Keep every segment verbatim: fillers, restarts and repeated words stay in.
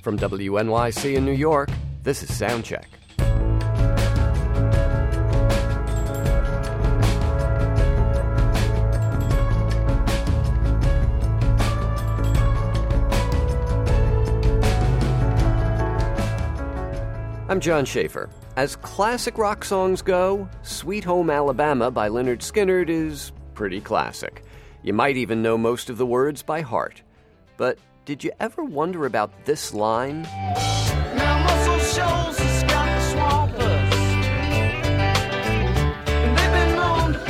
From W N Y C in New York, this is Soundcheck. I'm John Schaefer. As classic rock songs go, Sweet Home Alabama by Lynyrd Skynyrd is pretty classic. You might even know most of the words by heart. But did you ever wonder about this line? Now Muscle Shoals has got the swampers, and they've been known to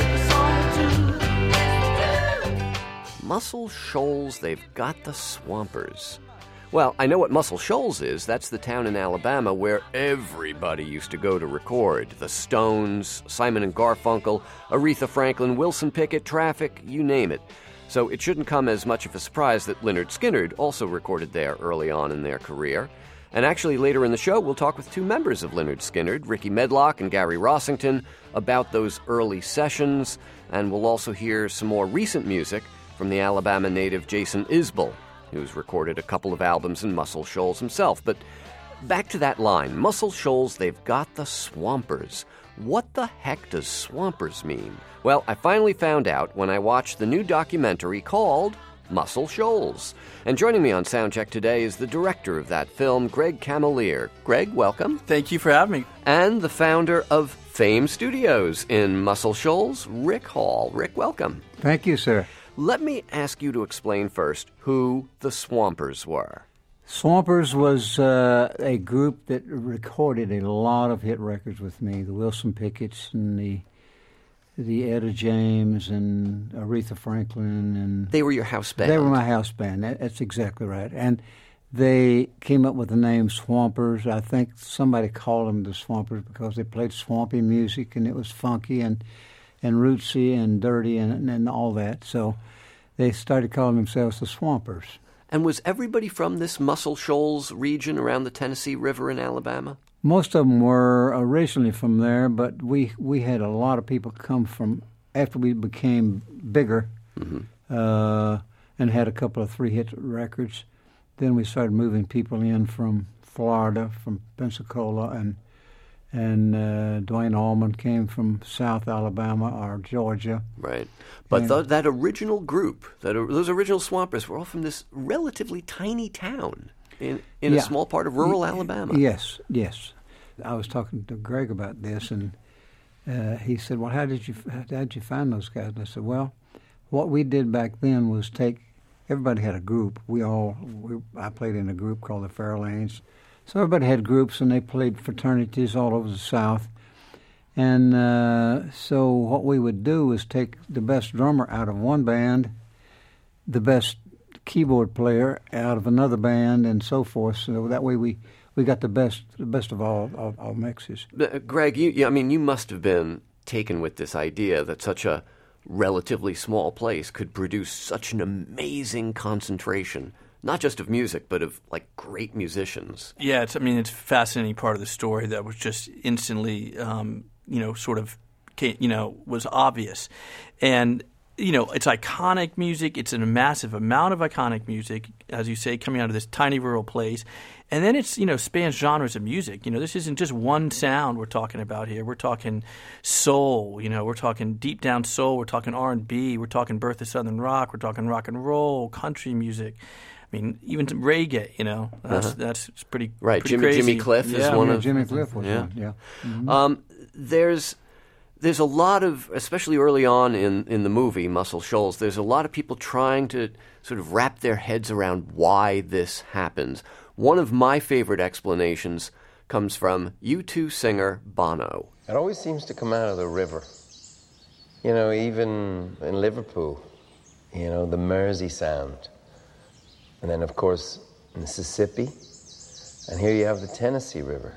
pick a song too. Muscle Shoals, they've got the swampers. Well, I know what Muscle Shoals is. That's the town in Alabama where everybody used to go to record. The Stones, Simon and Garfunkel, Aretha Franklin, Wilson Pickett, Traffic, you name it. So it shouldn't come as much of a surprise that Lynyrd Skynyrd also recorded there early on in their career. And actually, later in the show, we'll talk with two members of Lynyrd Skynyrd, Ricky Medlock and Gary Rossington, about those early sessions. And we'll also hear some more recent music from the Alabama native Jason Isbell, who's recorded a couple of albums in Muscle Shoals himself. But back to that line, Muscle Shoals, they've got the swampers. What the heck does swampers mean? Well, I finally found out when I watched the new documentary called Muscle Shoals. And joining me on Soundcheck today is the director of that film, Greg Camalier. Greg, welcome. Thank you for having me. And the founder of Fame Studios in Muscle Shoals, Rick Hall. Rick, welcome. Thank you, sir. Let me ask you to explain first who the Swampers were. Swampers was uh, a group that recorded a lot of hit records with me. The Wilson Picketts and the the Etta James and Aretha Franklin. And they were your house band? They were my house band. That, that's exactly right. And they came up with the name Swampers. I think somebody called them the Swampers because they played swampy music and it was funky and and rootsy and dirty and, and all that. So they started calling themselves the Swampers. And was everybody from this Muscle Shoals region around the Tennessee River in Alabama? Most of them were originally from there, but we, we had a lot of people come from, after we became bigger, mm-hmm. uh, and had a couple of three-hit records, then we started moving people in from Florida, from Pensacola, and And uh, Dwayne Allman came from South Alabama or Georgia. Right. But and, th- that original group, that uh, those original Swampers were all from this relatively tiny town in, in yeah. a small part of rural y- Alabama. Yes, yes. I was talking to Greg about this, and uh, he said, well, how did you how did you find those guys? And I said, well, what we did back then was take, everybody had a group. We all, we, I played in a group called the Fairlanes. So everybody had groups, and they played fraternities all over the South. And uh, so what we would do was take the best drummer out of one band, the best keyboard player out of another band, and so forth. So that way we, we got the best the best of all, all, all mixes. Uh, Greg, you, you, I mean, you must have been taken with this idea that such a relatively small place could produce such an amazing concentration, not just of music, but of, like, great musicians. Yeah, it's, I mean, it's a fascinating part of the story that was just instantly, um, you know, sort of, you know, was obvious. And, you know, it's iconic music. It's a massive amount of iconic music, as you say, coming out of this tiny rural place. And then it's, you know, spans genres of music. You know, this isn't just one sound we're talking about here. We're talking soul, you know, we're talking deep down soul, we're talking R and B, we're talking birth of Southern rock, we're talking rock and roll, country music. I mean, even reggae, you know, that's, uh-huh. that's pretty right. pretty Jimmy crazy. Jimmy Cliff yeah. is one yeah, of Jimmy Cliff was yeah. one. Yeah. Mm-hmm. Um, there's there's a lot of, especially early on in, in the movie Muscle Shoals, there's a lot of people trying to sort of wrap their heads around why this happens. One of my favorite explanations comes from U two singer Bono. It always seems to come out of the river. You know, even in Liverpool, you know, the Mersey sound. And then, of course, Mississippi. And here you have the Tennessee River.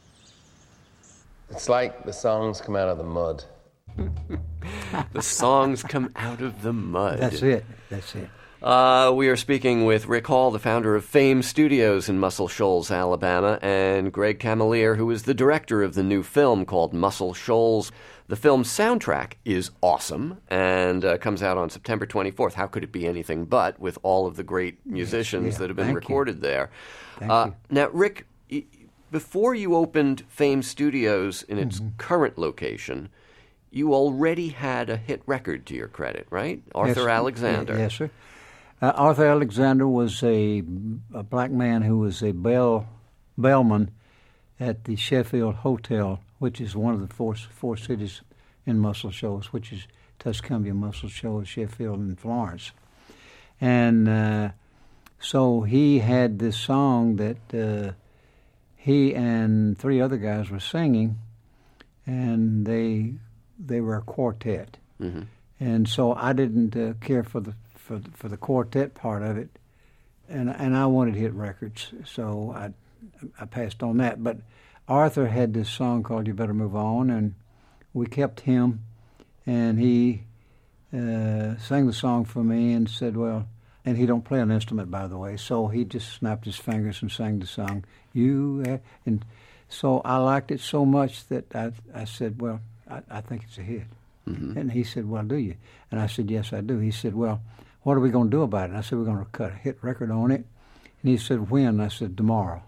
It's like the songs come out of the mud. The songs come out of the mud. That's it. That's it. Uh, we are speaking with Rick Hall, the founder of Fame Studios in Muscle Shoals, Alabama, and Greg Camalier, who is the director of the new film called Muscle Shoals. The film's soundtrack is awesome and uh, comes out on September twenty-fourth. How could it be anything but with all of the great musicians Yes, yeah, that have been thank recorded you. there? Thank Uh, you. now, Rick, y- before you opened Fame Studios in its Mm-hmm. current location, you already had a hit record to your credit, right? Arthur Yes, Alexander. y- Yes, sir. Uh, Arthur Alexander was a, a black man who was a bell bellman at the Sheffield Hotel, which is one of the four four cities in Muscle Shoals, which is Tuscumbia, Muscle Shoals, Sheffield, and Florence. And uh, so he had this song that uh, he and three other guys were singing, and they they were a quartet. Mm-hmm. And so I didn't uh, care for the for the, for the quartet part of it, and and I wanted hit records, so I I passed on that. But Arthur had this song called "You Better Move On," and we kept him, and he uh, sang the song for me and said, "Well," and he don't play an instrument, by the way, so he just snapped his fingers and sang the song. You uh, and so I liked it so much that I I said, "Well, I, I think it's a hit." Mm-hmm. And he said, "Well, do you?" And I said, "Yes, I do." He said, "Well, what are we going to do about it?" And I said, "We're going to cut a hit record on it." And he said, "When?" And I said, "Tomorrow."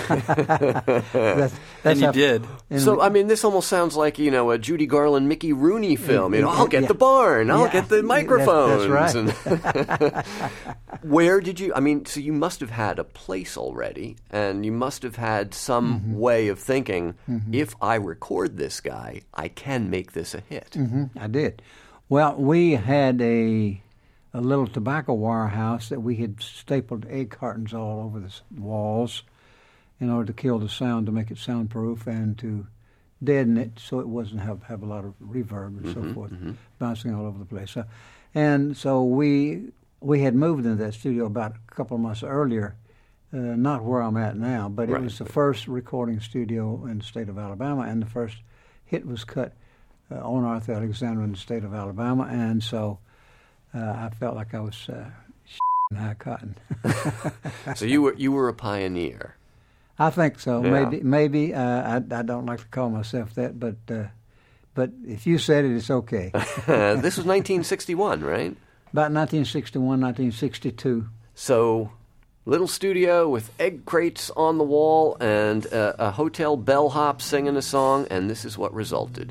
that's, And you how- did. and So, we- I mean, this almost sounds like, you know, a Judy Garland, Mickey Rooney film. You know, I'll get Yeah. the barn, I'll Yeah. get the That's- microphones. that's And where did you, I mean, so you must have had a place already, and you must have had some Mm-hmm. way of thinking, if I record this guy, I can make this a hit. hmm I did. Well, we had a a little tobacco wire house that we had stapled egg cartons all over the s- walls in order to kill the sound, to make it soundproof, and to deaden it so it wasn't have have a lot of reverb and so forth, bouncing all over the place. So, and so we we had moved into that studio about a couple of months earlier, uh, not where I'm at now, but Right. it was the first recording studio in the state of Alabama, and the first hit was cut uh, on Arthur Alexander in the state of Alabama, and so uh, I felt like I was uh, high cotton. So you were you were a pioneer. I think so. Yeah. Maybe, maybe. Uh, I, I don't like to call myself that, but uh, but if you said it, it's okay. This was nineteen sixty-one, right? About nineteen sixty-one, nineteen sixty-two. So, little studio with egg crates on the wall and a, a hotel bellhop singing a song, and this is what resulted.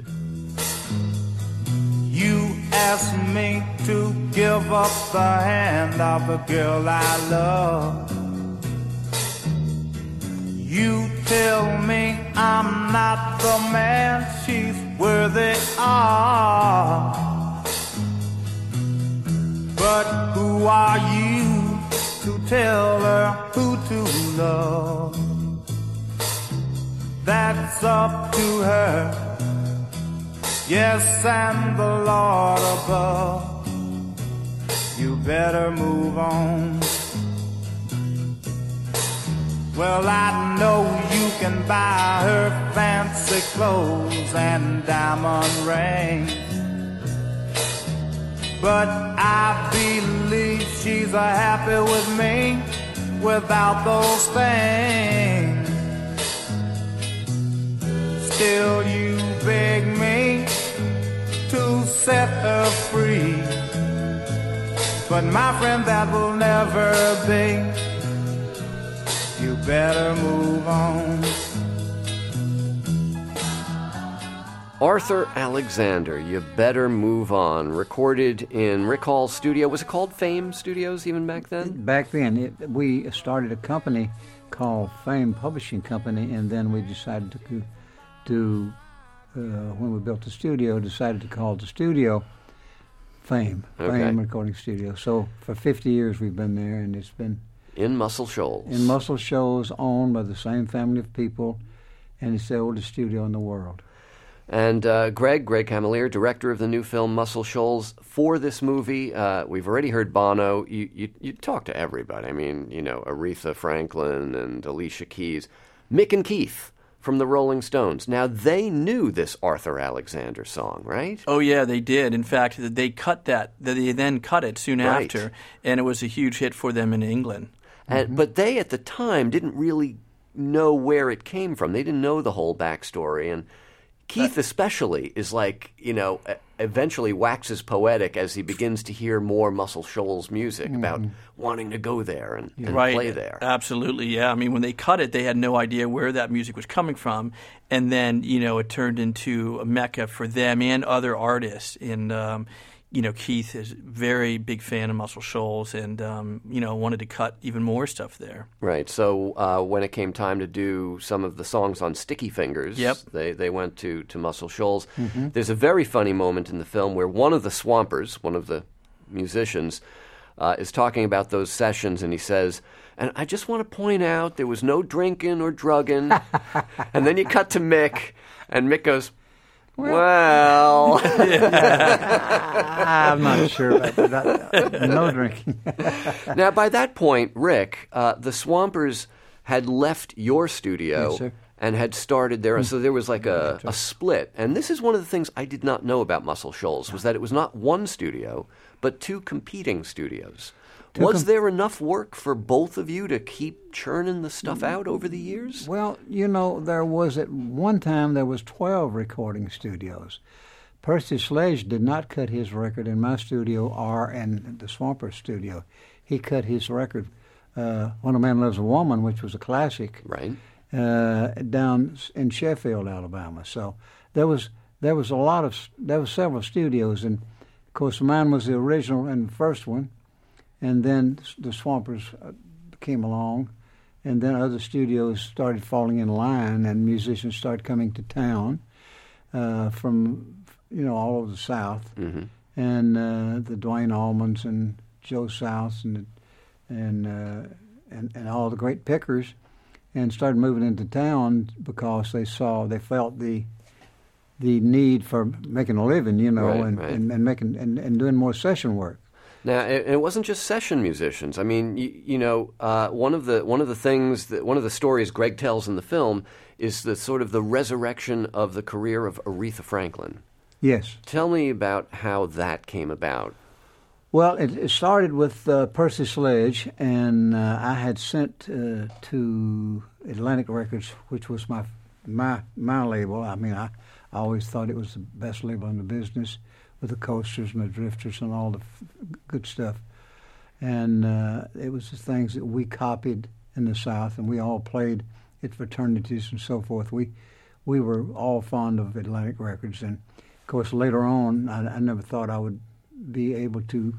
You asked me to give up the hand of the girl I love. You tell me I'm not the man she's worthy of. But who are you to tell her who to love? That's up to her. Yes, and the Lord above. You better move on. Well, I know you can buy her fancy clothes and diamond rings, but I believe she's a happy with me without those things. Still you beg me to set her free, but my friend, that will never be. You better move on. Arthur Alexander, You Better Move On, recorded in Rick Hall's studio. Was it called Fame Studios even back then? Back then, it, we started a company called Fame Publishing Company, and then we decided to, to uh, when we built the studio, decided to call the studio Fame, Okay. Fame Recording Studio. So for fifty years we've been there, and it's been In Muscle Shoals. in Muscle Shoals, owned by the same family of people, and it's the oldest studio in the world. And uh, Greg, Greg Camilleri, director of the new film Muscle Shoals, for this movie, uh, we've already heard Bono. You, you you talk to everybody. I mean, you know, Aretha Franklin and Alicia Keys. Mick and Keith from the Rolling Stones. Now, they knew this Arthur Alexander song, right? Oh yeah, they did. In fact, they cut that. They then cut it soon Right. after, and it was a huge hit for them in England. And, but they, at the time, didn't really know where it came from. They didn't know the whole backstory. And Keith especially is like, you know, eventually waxes poetic as he begins to hear more Muscle Shoals music mm-hmm. about wanting to go there and, and right. play there. Absolutely, yeah. I mean, when they cut it, they had no idea where that music was coming from. And then, you know, it turned into a mecca for them and other artists. And, um, you know, Keith is a very big fan of Muscle Shoals and, um, you know, wanted to cut even more stuff there. Right. So uh, when it came time to do some of the songs on Sticky Fingers, yep. they, they went to, to Muscle Shoals. Mm-hmm. There's a very funny moment in the film where one of the Swampers, one of the musicians, uh, is talking about those sessions, and he says, and I just want to point out there was no drinking or drugging. And then you cut to Mick, and Mick goes, well, I'm not sure about that. No drinking. Now, by that point, Rick, uh, the Swampers had left your studio yes, sir. and had started there, so there was like a, a split. And this is one of the things I did not know about Muscle Shoals, was that it was not one studio, but two competing studios. Two was com- there enough work for both of you to keep churning the stuff out over the years? Well, you know, there was at one time there was twelve recording studios. Percy Sledge did not cut his record in my studio or in the Swamper studio. He cut his record, uh, When a Man Loves a Woman, which was a classic, right, uh, down in Sheffield, Alabama. So there was there was a lot of there were several studios, and of course mine was the original and the first one. And then the Swampers came along, and then other studios started falling in line, and musicians started coming to town uh, from, you know, all over the South. Mm-hmm. And uh, the Dwayne Allmans and Joe Souths and and, uh, and and all the great pickers, and started moving into town because they saw, they felt the the need for making a living, you know, right, and, right. and and making and, and doing more session work. Now, it, it wasn't just session musicians. I mean, you, you know, uh, one of the one of the things that one of the stories Greg tells in the film is the sort of the resurrection of the career of Aretha Franklin. Yes. Tell me about how that came about. Well, it, it started with uh, Percy Sledge, and uh, I had sent uh, to Atlantic Records, which was my my my label. I mean, I, I always thought it was the best label in the business, with the Coasters and the Drifters and all the f- good stuff. And uh, it was the things that we copied in the South, and we all played at fraternities and so forth. We we were all fond of Atlantic Records. And, of course, later on, I, I never thought I would be able to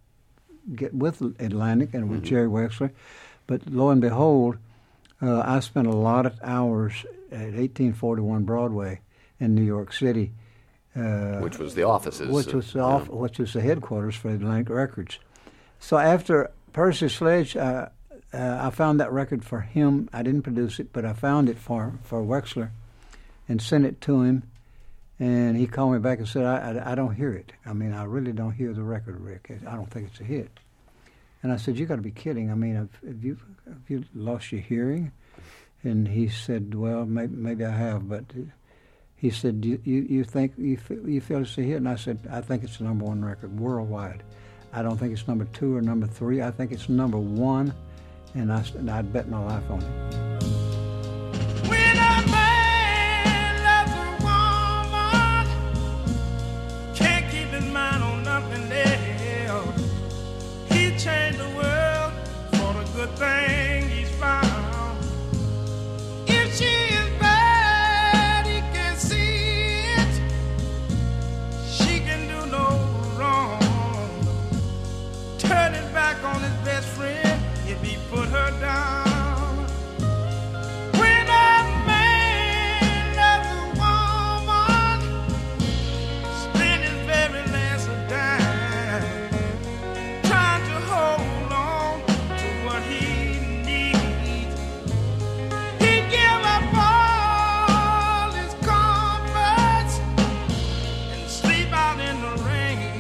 get with Atlantic and with mm-hmm. Jerry Wexler. But lo and behold, uh, I spent a lot of hours at eighteen forty-one Broadway in New York City, Uh, which was the offices. Which was the uh, off, which was the headquarters for Atlantic Records. So after Percy Sledge, uh, uh, I found that record for him. I didn't produce it, but I found it for, for Wexler and sent it to him. And he called me back and said, I, I, I don't hear it. I mean, I really don't hear the record, Rick. I don't think it's a hit. And I said, you got to be kidding. I mean, have, have, you, have you lost your hearing? And he said, well, maybe, maybe I have, but... He said, you, you, you think, you feel, you feel it's a hit? And I said, I think it's the number one record worldwide. I don't think it's number two or number three. I think it's number one, and, I, and I'd bet my life on it. When a man loves a woman, can't keep his mind on nothing else. He changed the world for the good thing he's found. If she is on his best friend if he put her down. When a man loves a woman, spend his very last a dime, trying to hold on to what he needs. He'd give up all his comforts and sleep out in the rain.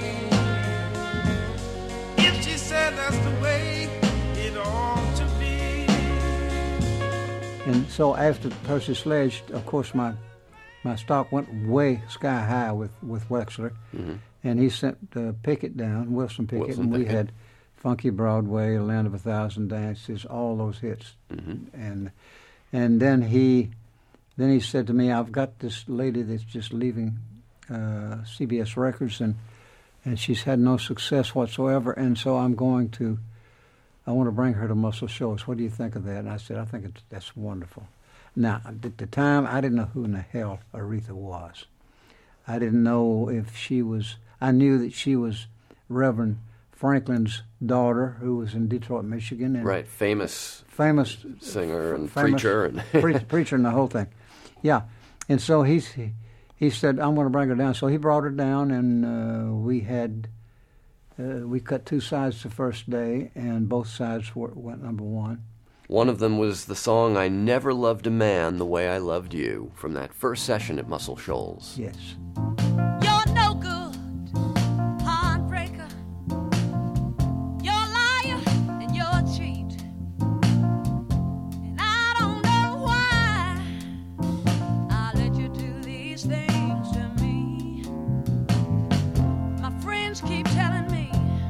If she said that's the way it ought to be. And so after Percy Sledge, of course, my my stock went way sky high with, with Wexler. Mm-hmm. And he sent uh, Pickett down, Wilson Pickett, Wilson and we Pickett. had Funky Broadway, Land of a Thousand Dances, all those hits. Mm-hmm. And and then he then he said to me, I've got this lady that's just leaving uh, C B S Records, and and she's had no success whatsoever, and so I'm going to, I want to bring her to Muscle Shoals. What do you think of that? And I said, I think it's, that's wonderful. Now, at the time, I didn't know who in the hell Aretha was. I didn't know if she was, I knew that she was Reverend Franklin's daughter, who was in Detroit, Michigan. And right, famous famous singer and famous preacher. and pre- Preacher and the whole thing. Yeah. And so he's, he, he said, I'm going to bring her down. So he brought her down, and uh, we had, uh, we cut two sides the first day, and both sides were, went number one. One of them was the song I Never Loved a Man the Way I Loved You, from that first session at Muscle Shoals. Yes. You're no good, heartbreaker. You're a liar and you're a cheat. And I don't know why I let you do these things to me. My friends keep telling me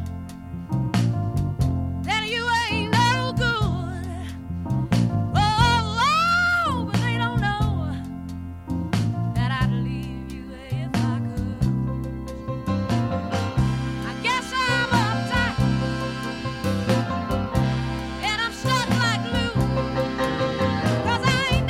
that you ain't no good. Oh, oh, but they don't know that I'd leave you if I could. I guess I'm uptight, and I'm stuck like glue. 'Cause I ain't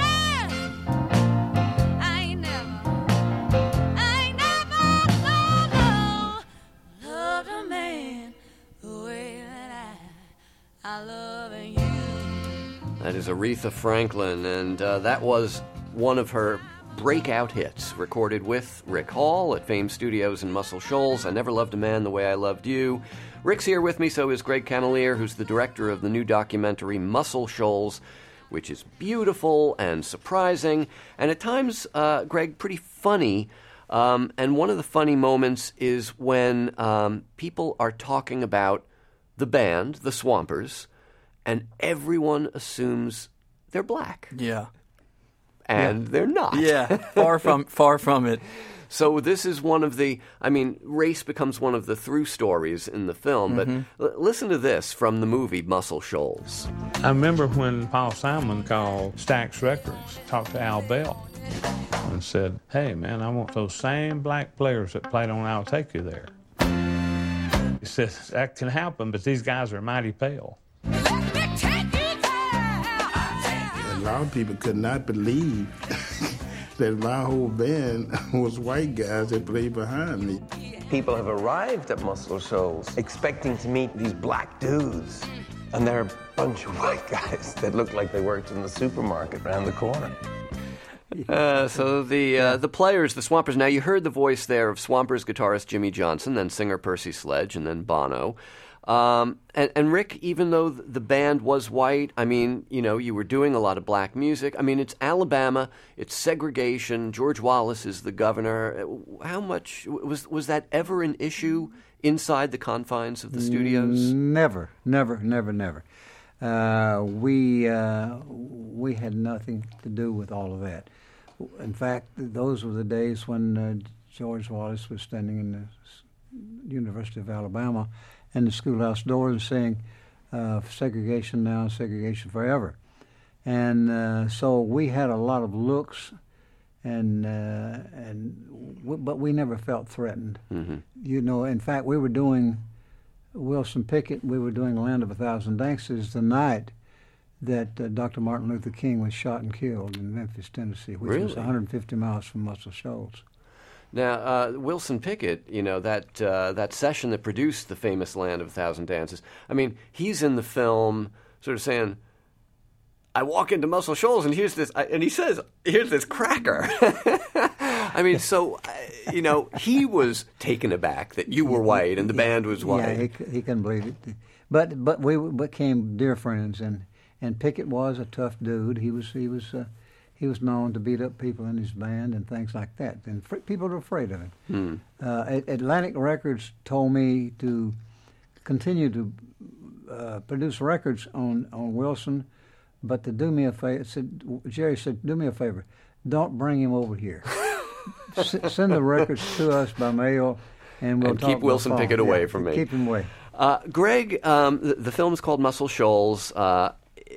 never, I ain't never, I ain't never, no, no, loved a man the way that I, I love you. That is Aretha Franklin, and uh, that was one of her breakout hits, recorded with Rick Hall at Fame Studios in Muscle Shoals. I Never Loved a Man the Way I Loved You. Rick's here with me, so is Greg Camalier, who's the director of the new documentary Muscle Shoals, which is beautiful and surprising, and at times, uh, Greg, pretty funny. Um, and one of the funny moments is when um, people are talking about the band, the Swampers, and everyone assumes they're black, Yeah. and they're not. Yeah, far from far from it. So this is one of the, I mean, race becomes one of the through stories in the film, but l- listen to this from the movie Muscle Shoals. I remember when Paul Simon called Stax Records, talked to Al Bell, and said, hey, man, I want those same black players that played on I'll Take You There. He says, that can happen, but these guys are mighty pale. Let me take you there. A lot of people could not believe that my whole band was white guys that played behind me. People have arrived at Muscle Shoals expecting to meet these black dudes, and they're a bunch of white guys that look like they worked in the supermarket around the corner. Uh, so the uh, the players, the Swampers. Now you heard the voice there of Swampers guitarist Jimmy Johnson, then singer Percy Sledge, and then Bono. Um, and, and Rick, even though the band was white, I mean, you know, you were doing a lot of black music. I mean, it's Alabama, it's segregation. George Wallace is the governor. How much was was that ever an issue inside the confines of the studios? Never, never, never, never. Uh, we uh, we had nothing to do with all of that. In fact, those were the days when uh, George Wallace was standing in the University of Alabama and the schoolhouse doors and saying, uh, segregation now, segregation forever. And uh, so we had a lot of looks, and uh, and w- but we never felt threatened. Mm-hmm. You know, in fact, we were doing Wilson Pickett, we were doing Land of a Thousand Dances the night that uh, Doctor Martin Luther King was shot and killed in Memphis, Tennessee, which Really? was one hundred fifty miles from Muscle Shoals. Now, uh, Wilson Pickett, you know, that uh, that session that produced the famous Land of a Thousand Dances, I mean, he's in the film sort of saying, I walk into Muscle Shoals and here's this, and he says, here's this cracker. I mean, so, uh, you know, he was taken aback that you were white and the band was white. Yeah, he, c- he couldn't believe it. But but we became dear friends, and, and Pickett was a tough dude. He was he was uh, he was known to beat up people in his band and things like that, and fr- people were afraid of him. Hmm. Uh, At- Atlantic Records told me to continue to uh, produce records on, on Wilson, but to do me a favor. Said Jerry said, do me a favor, don't bring him over here. S- send the records to us by mail, and we'll And talk keep by Wilson phone. Pickett away Yeah, from me. Keep him away. Uh, Greg, um, the, the film's called Muscle Shoals. Uh,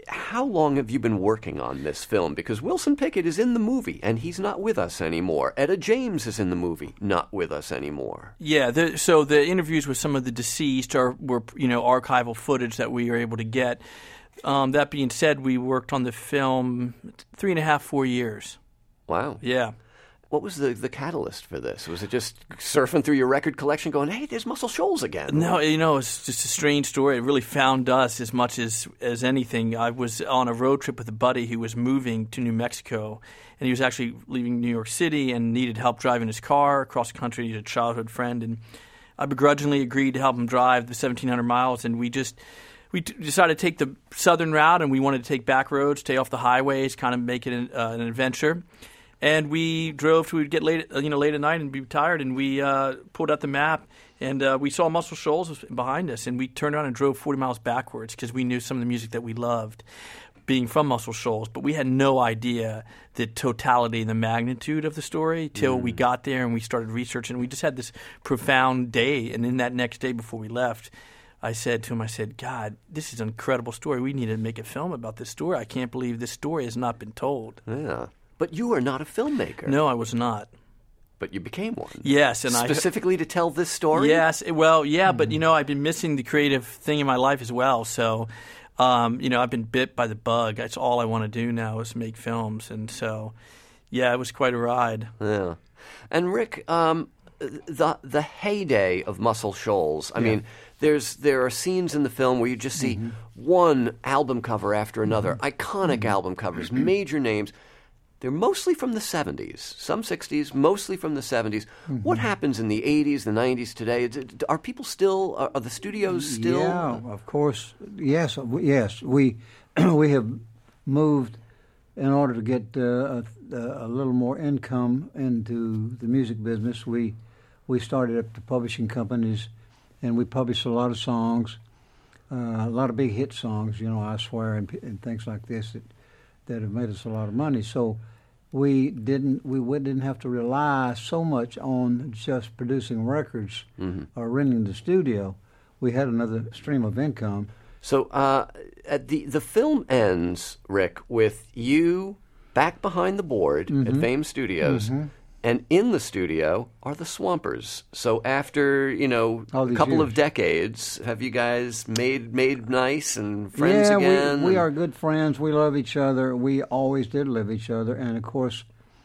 how long have you been working on this film? Because Wilson Pickett is in the movie, and he's not with us anymore. Etta James is in the movie, not with us anymore. Yeah, the, so the interviews with some of the deceased are were you know archival footage that we were able to get. Um, that being said, we worked on the film three and a half, four years. Wow. Yeah. What was the, the catalyst for this? Was it just surfing through your record collection going, hey, there's Muscle Shoals again? No, you know, it's just a strange story. It really found us as much as, as anything. I was on a road trip with a buddy who was moving to New Mexico, and he was actually leaving New York City and needed help driving his car across the country. He had a childhood friend, and I begrudgingly agreed to help him drive the seventeen hundred miles, and we just we t- decided to take the southern route, and we wanted to take back roads, stay off the highways, kind of make it an, uh, an adventure. And we drove to, we'd get late, you know, late at night and be tired, and we uh, pulled out the map, and uh, we saw Muscle Shoals behind us, and we turned around and drove forty miles backwards because we knew some of the music that we loved, being from Muscle Shoals, but we had no idea the totality and the magnitude of the story till mm. we got there and we started researching. We just had this profound day, and in that next day before we left, I said to him, I said, God, this is an incredible story. We need to make a film about this story. I can't believe this story has not been told. Yeah. But you are not a filmmaker. No, I was not. But you became one. Yes, and specifically I, to tell this story. Yes, well, yeah, mm. but you know, I've been missing the creative thing in my life as well. So, um, you know, I've been bit by the bug. That's all I want to do now is make films, and so, yeah, it was quite a ride. Yeah, and Rick, um, the the heyday of Muscle Shoals. I yeah. mean, there's there are scenes in the film where you just see mm-hmm. one album cover after another, mm-hmm. iconic mm-hmm. album covers, major names. They're mostly from the seventies, some sixties, mostly from the seventies. Mm-hmm. What happens in the eighties, the nineties today? Are people still, are the studios still? Yeah, of course. Yes, yes. We we have moved in order to get uh, a, a little more income into the music business. We we started up the publishing companies, and we published a lot of songs, uh, a lot of big hit songs, you know, I Swear, and, and things like this that that have made us a lot of money. So we didn't we didn't have to rely so much on just producing records mm-hmm. or renting the studio. We had another stream of income. So uh, at the the film ends, Rick, with you back behind the board mm-hmm. at Fame Studios. Mm-hmm. And in the studio are the Swampers. So after, you know, a couple years. of decades, have you guys made made nice and friends yeah, again? We, we are good friends. We love each other. We always did love each other. And, of course,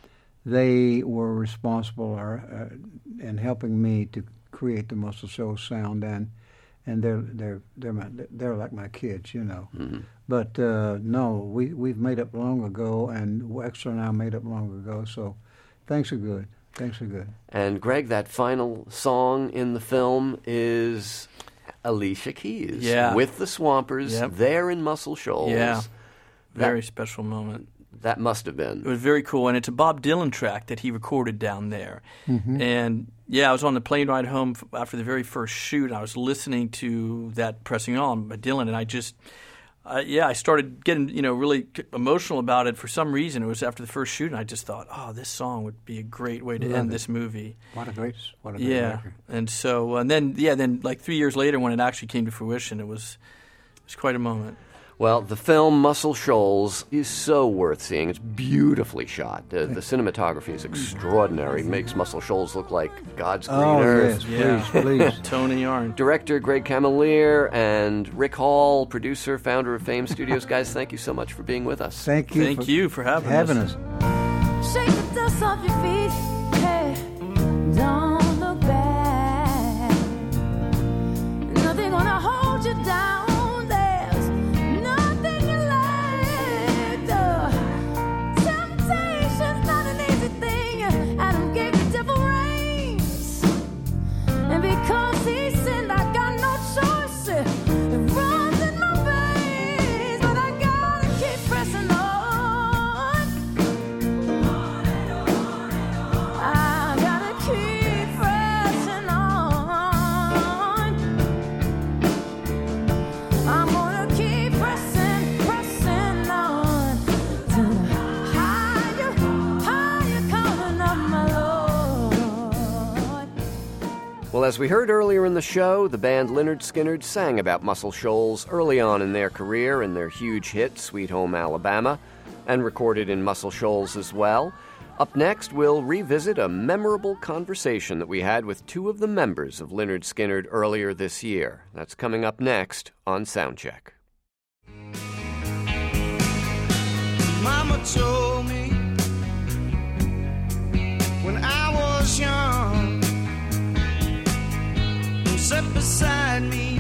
they were responsible uh, in helping me to create the Muscle Shoals sound. And and they're they're they're my, they're like my kids, you know. Mm-hmm. But, uh, no, we, we've made up long ago, and Wexler and I made up long ago, so... Things are good. Things are good. And, Greg, that final song in the film is Alicia Keys yeah. with the Swampers yep. there in Muscle Shoals. Yeah, very that, special moment. That must have been. It was very cool, and it's a Bob Dylan track that he recorded down there. Mm-hmm. And, yeah, I was on the plane ride home after the very first shoot, and I was listening to that Pressing On by Dylan, and I just... Uh, yeah, I started getting, you know, really emotional about it for some reason. It was after the first shoot, and I just thought, oh, this song would be a great way to Love end it. this movie. What a great, what a great yeah. record. And so, and then, yeah, then like three years later when it actually came to fruition, it was, it was quite a moment. Well, the film Muscle Shoals is so worth seeing. It's beautifully shot. Uh, the cinematography is extraordinary. It makes Muscle Shoals look like God's green oh, earth. Yes, please, please. Tony Yarn. Director Greg Camalier and Rick Hall, producer, founder of Fame Studios. Guys, thank you so much for being with us. Thank you. Thank for you for having, having us. us. Shake the dust off your feet. Hey, don't look back. Nothing gonna hold you down. Well, as we heard earlier in the show, the band Lynyrd Skynyrd sang about Muscle Shoals early on in their career and their huge hit, Sweet Home Alabama, and recorded in Muscle Shoals as well. Up next, we'll revisit a memorable conversation that we had with two of the members of Lynyrd Skynyrd earlier this year. That's coming up next on Soundcheck. Mama told me when I was young, sit beside me,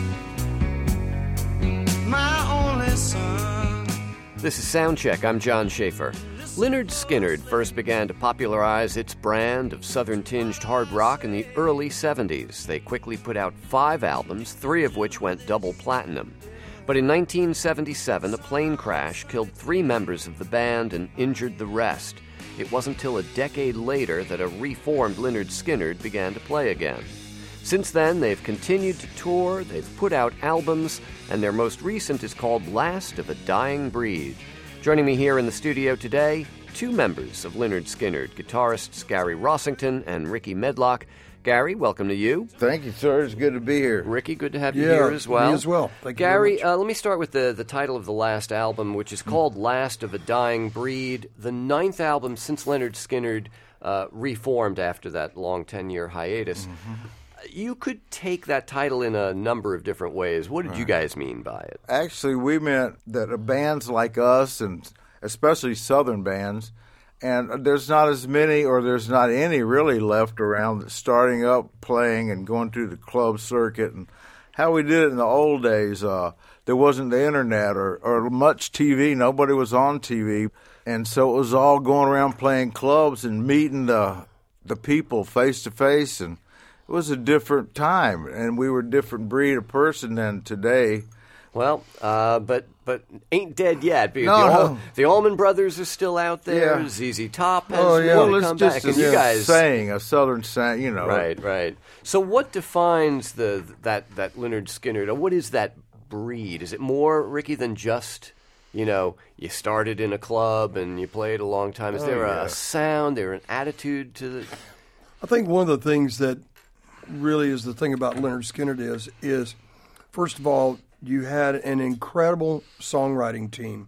my only son. This is Soundcheck. I'm John Schaefer. Lynyrd Skynyrd first began to popularize its brand of southern-tinged hard rock in the early seventies. They quickly put out five albums, three of which went double platinum. But in nineteen seventy-seven, a plane crash killed three members of the band and injured the rest. It wasn't till a decade later that a reformed Lynyrd Skynyrd began to play again. Since then, they've continued to tour, they've put out albums, and their most recent is called Last of a Dying Breed. Joining me here in the studio today, two members of Lynyrd Skynyrd, guitarists Gary Rossington and Ricky Medlock. Gary, welcome to you. Thank you, sir. It's good to be here. Ricky, good to have you Yeah, here as well. me as well. Thank you Gary, very much. uh, let me start with the, the title of the last album, which is called Last of a Dying Breed, the ninth album since Lynyrd Skynyrd uh, reformed after that long ten-year hiatus. Mm-hmm. You could take that title in a number of different ways. What did right. you guys mean by it? Actually, we meant that bands like us, and especially Southern bands, and there's not as many or there's not any really left around that's starting up playing and going through the club circuit. And how we did it in the old days, uh, there wasn't the internet or, or much T V. Nobody was on T V. And so it was all going around playing clubs and meeting the the people face to face, and it was a different time, and we were a different breed of person than today. Well, uh, but but ain't dead yet. Because no, the, no. All, the Allman Brothers are still out there. Yeah. Z Z Top has oh, yeah. really well, come it's back. just And a you guys, saying, a Southern saying, you know. Right, right. So what defines the that, that Lynyrd Skynyrd? What is that breed? Is it more, Ricky, than just, you know, you started in a club and you played a long time? Is oh, there yeah. a sound, there an attitude to the... I think one of the things that really is the thing about Lynyrd Skynyrd is, is first of all, you had an incredible songwriting team.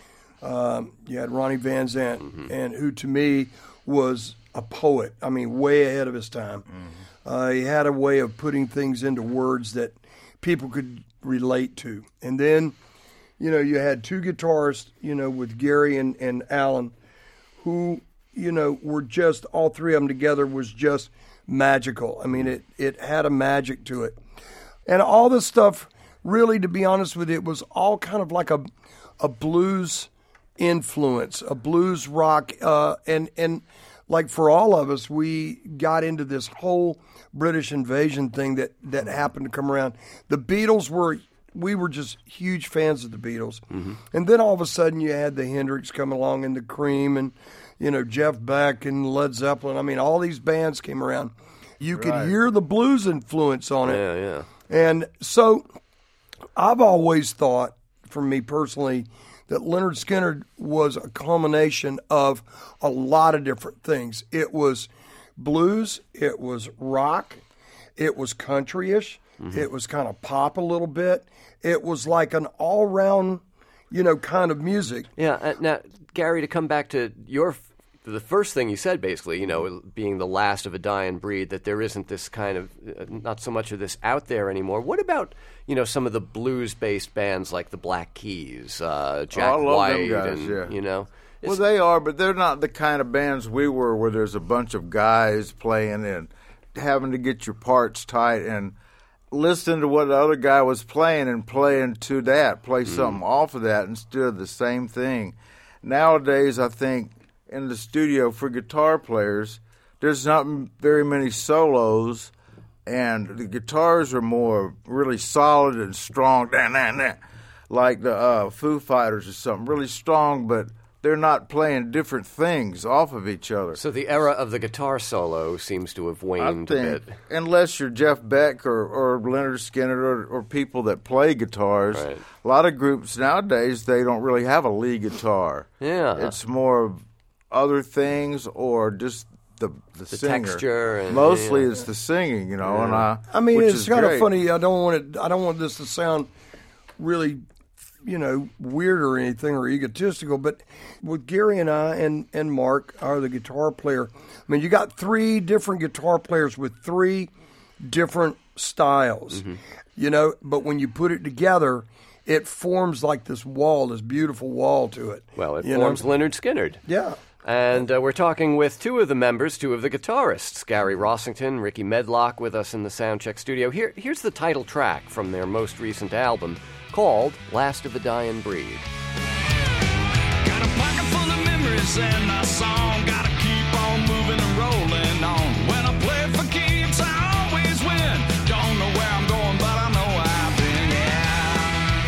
Um, you had Ronnie Van Zant, mm-hmm. and who to me was a poet. I mean, way ahead of his time. Mm-hmm. Uh, he had a way of putting things into words that people could relate to. And then, you know, you had two guitarists, you know, with Gary and, and Alan, who, you know, were just, all three of them together was just magical. I mean, it, it had a magic to it. And all this stuff, really, to be honest with you, it was all kind of like a a blues influence, a blues rock. Uh, and, and like for all of us, we got into this whole British invasion thing that, that happened to come around. The Beatles were, we were just huge fans of the Beatles. Mm-hmm. And then all of a sudden you had the Hendrix come along and the Cream and, you know, Jeff Beck and Led Zeppelin. I mean, all these bands came around. You could right. hear the blues influence on it. Yeah, yeah. And so I've always thought, for me personally, that Lynyrd Skynyrd was a culmination of a lot of different things. It was blues, it was rock, it was country-ish, mm-hmm. it was kind of pop a little bit. It was like an all-round, you know, kind of music. Yeah. Uh, now, Gary, to come back to your the first thing you said, basically, you know, being the last of a dying breed, that there isn't this kind of, uh, not so much of this out there anymore. What about, you know, some of the blues-based bands like the Black Keys, uh, Jack oh, I love White, them guys, and, yeah. you know? Well, they are, but they're not the kind of bands we were where there's a bunch of guys playing and having to get your parts tight and listen to what the other guy was playing and playing to that, play mm. something off of that instead of the same thing. Nowadays, I think, in the studio for guitar players, there's not very many solos, and the guitars are more really solid and strong, like the uh, Foo Fighters or something, really strong, but they're not playing different things off of each other. So the era of the guitar solo seems to have waned I think, a bit. Unless you're Jeff Beck or, or Lynyrd Skynyrd or, or people that play guitars. Right. A lot of groups nowadays, they don't really have a lead guitar. Yeah. It's more of other things or just the the, The singer. texture and- Mostly yeah. it's the singing, you know. And I, I mean, which it's is kind of great. funny. I don't want it. I don't want this to sound really, you know, weird or anything or egotistical. But with Gary and I and and Mark, are the guitar player. I mean, you got three different guitar players with three different styles, Mm-hmm. you know. But when you put it together, it forms like this wall, this beautiful wall to it. Well, it you forms know? Leonard Skinnard. Yeah. And uh, we're talking with two of the members, two of the guitarists, Gary Rossington, Ricky Medlock, with us in the Soundcheck studio. Here, here's the title track from their most recent album, called Last of a Dying Breed. Got a pocket full of memories and a song. Gotta keep on moving and rolling on. When I play for keeps, I always win. Don't know where I'm going, but I know where I've been, yeah.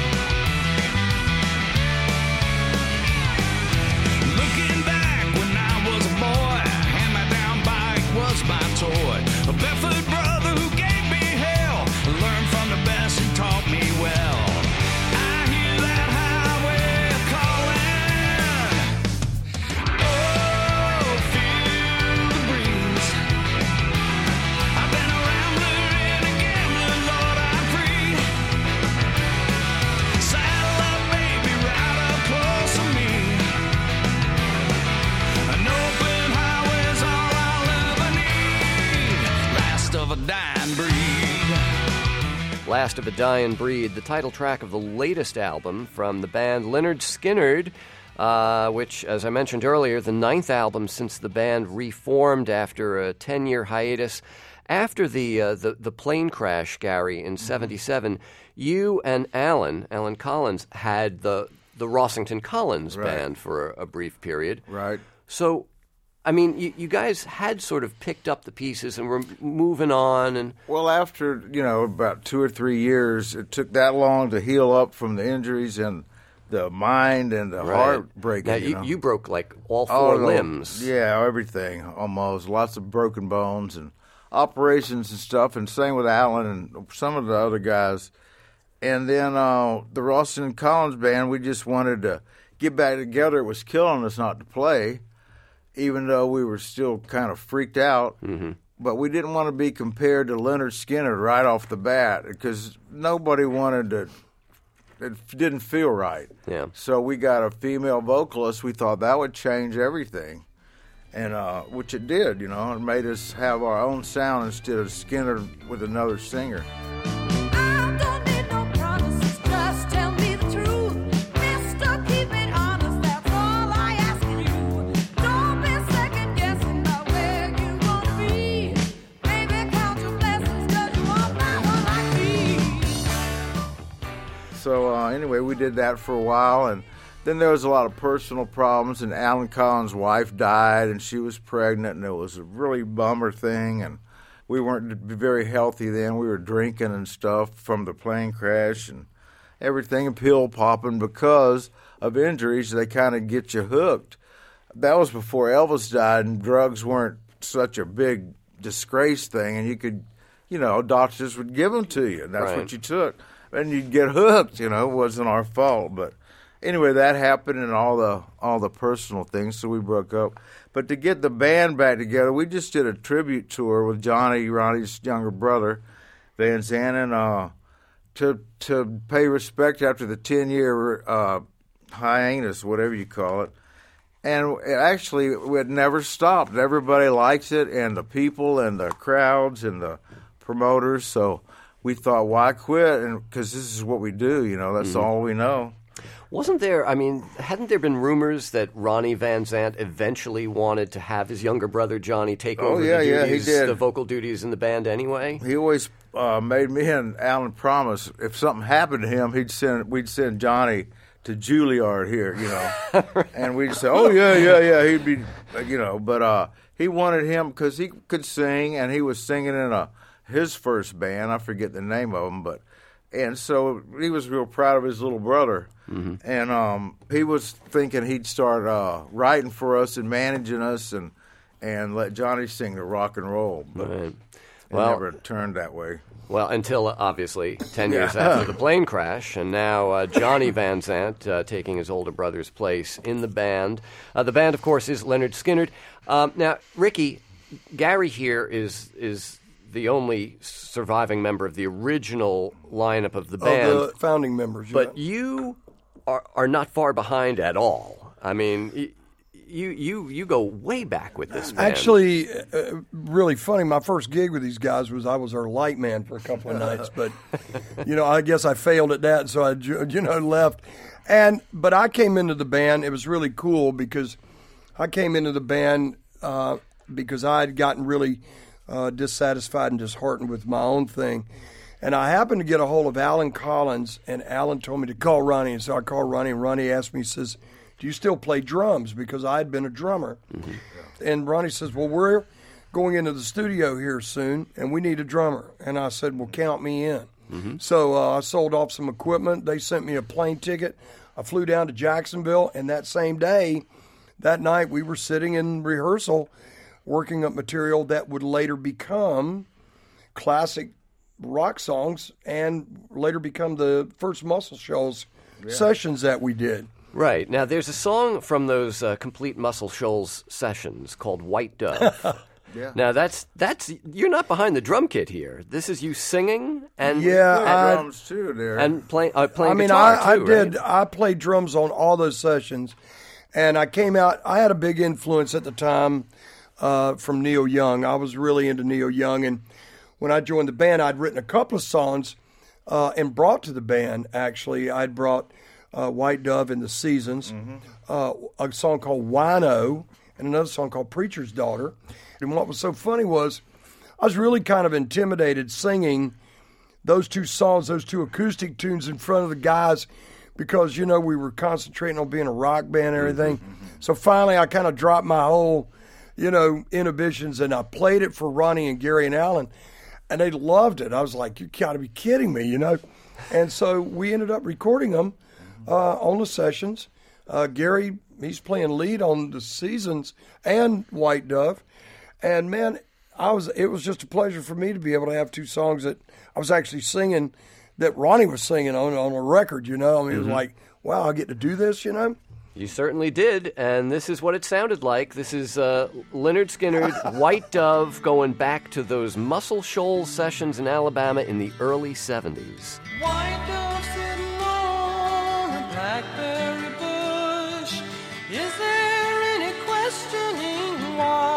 Looking back when I was a boy, hand-me-down bike was my toy. A barefoot brother who gave me hell. Learned from the best and taught me well. I hear that highway calling. Oh, feel the breeze. I've been a rambler and a gambler, Lord, I'm free. Saddle up, baby, right up close to me. An open highway's all I'll ever need. Last of a dying breed. Last of a Dying Breed, the title track of the latest album from the band Leonard Skinnard, uh, which, as I mentioned earlier, the ninth album since the band reformed after a ten-year hiatus. After the uh, the, the plane crash, Gary, in seventy-seven, you and Alan, Alan Collins, had the, the Rossington Collins Right. band for a, a brief period. Right. So, I mean, you, you guys had sort of picked up the pieces and were moving on, and Well, after, you know, about two or three years, it took that long to heal up from the injuries and the mind and the heart breaking. Now, you, you, know? you broke like all Oh, four no. limbs. Yeah, everything, almost. Lots of broken bones and operations and stuff, and same with Alan and some of the other guys. And then uh, the Rossington Collins band, we just wanted to get back together. It was killing us not to play, even though we were still kind of freaked out. Mm-hmm. But we didn't want to be compared to Leonard Skinnard right off the bat because nobody wanted to. It didn't feel right. Yeah. So we got a female vocalist. We thought that would change everything, and uh, which it did. You know, it made us have our own sound instead of Skinner with another singer. I don't need no promises, just tell me the truth. Mister, keep it honest, that's all I ask of you. Don't be second guessing about where you wanna be. Baby, count your blessings, 'cause you won't find one like me. So uh, anyway, we did that for a while, and then there was a lot of personal problems. And Alan Collins' wife died, and she was pregnant, and it was a really bummer thing. And we weren't very healthy then. We were drinking and stuff from the plane crash and everything, and pill popping because of injuries. They kind of get you hooked. That was before Elvis died, and drugs weren't such a big disgrace thing, and you could, you know, doctors would give them to you, and that's Right. what you took. And you'd get hooked, you know. It wasn't our fault, but anyway, that happened, and all the all the personal things, so we broke up. But to get the band back together, we just did a tribute tour with Johnny, Ronnie's younger brother, Van Zandt, uh, to to pay respect after the ten year uh, hiatus, whatever you call it. And it actually, it never stopped. Everybody likes it, and the people, and the crowds, and the promoters. So we thought, why quit? And because this is what we do, you know. That's Mm-hmm. all we know. Wasn't there, I mean, hadn't there been rumors that Ronnie Van Zant eventually wanted to have his younger brother Johnny take Oh, over yeah, the yeah, he duties, did. the vocal duties in the band anyway? He always uh, made me and Alan promise if something happened to him, he'd send we'd send Johnny to Juilliard here, you know, and we'd say, oh yeah, yeah, yeah, he'd be, you know, but uh, he wanted him because he could sing, and he was singing in a his first band. I forget the name of them, but and so he was real proud of his little brother. Mm-hmm. And um, he was thinking he'd start uh, writing for us and managing us, and and let Johnny sing the rock and roll. But Right. it Well- never turned that way. Well, until uh, obviously ten years after the plane crash, and now uh, Johnny Van Zant uh, taking his older brother's place in the band. Uh, the band, of course, is Leonard Skinnard. Um, now, Ricky, Gary here is is the only surviving member of the original lineup of the band. Of the founding members, But yeah. you are are not far behind at all. I mean, y- you you you go way back with this band. Actually, uh, really funny. My first gig with these guys was I was their light man for a couple of nights, but you know, I guess I failed at that, so I ju- you know left. And but I came into the band. It was really cool because I came into the band uh, because I had gotten really uh, dissatisfied and disheartened with my own thing. And I happened to get a hold of Alan Collins, and Alan told me to call Ronnie. And so I called Ronnie, and Ronnie asked me, he says, do you still play drums? Because I had been a drummer. Mm-hmm. And Ronnie says, well, we're going into the studio here soon, and we need a drummer. And I said, well, count me in. Mm-hmm. So uh, I sold off some equipment. They sent me a plane ticket. I flew down to Jacksonville, and that same day, that night, we were sitting in rehearsal working up material that would later become classic rock songs and later become the first Muscle Shoals yeah. sessions that we did. Right. Now, there's a song from those uh, complete Muscle Shoals sessions called White Dove. yeah. Now, that's, that's you're not behind the drum kit here. This is you singing and yeah, and, I, drums too there. And play, uh, playing I mean, guitar, I, too, I did. Right? I played drums on all those sessions. And I came out, I had a big influence at the time uh, from Neil Young. I was really into Neil Young. And when I joined the band, I'd written a couple of songs uh, and brought to the band, actually. I'd brought uh, White Dove in the Seasons, mm-hmm. uh, a song called Wino, and another song called Preacher's Daughter. And what was so funny was I was really kind of intimidated singing those two songs, those two acoustic tunes in front of the guys, because, you know, we were concentrating on being a rock band and everything. Mm-hmm. So finally I kind of dropped my whole, you know, inhibitions, and I played it for Ronnie and Gary and Alan, and they loved it. I was like, you got to be kidding me, you know. And so we ended up recording them uh, on the sessions. Uh, Gary, he's playing lead on the Seasons and White Dove. And, man, I was. it was just a pleasure for me to be able to have two songs that I was actually singing that Ronnie was singing on on a record, you know. I mean, mm-hmm. It was like, wow, I get to do this, you know. You certainly did, and this is what it sounded like. This is uh, Lynyrd Skynyrd, White Dove, going back to those Muscle Shoals sessions in Alabama in the early seventies. White dove sitting on a blackberry bush. Is there any questioning